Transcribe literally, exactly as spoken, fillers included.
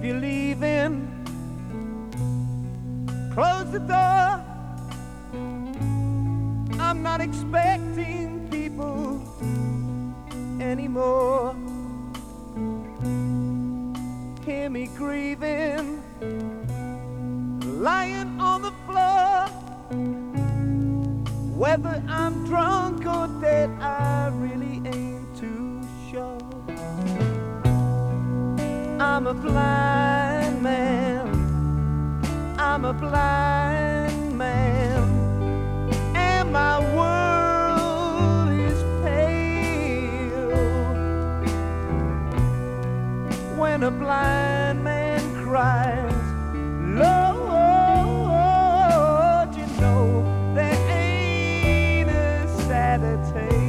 you're leaving, close the door. I'm not expecting people anymore. Hear me grieving, lying on the floor. Whether I'm drunk or dead, I really ain't too sure. I'm a blind man, I'm a blind man, and my world is pale. When a blind man cries, Lord, you know there ain't a sadder tale.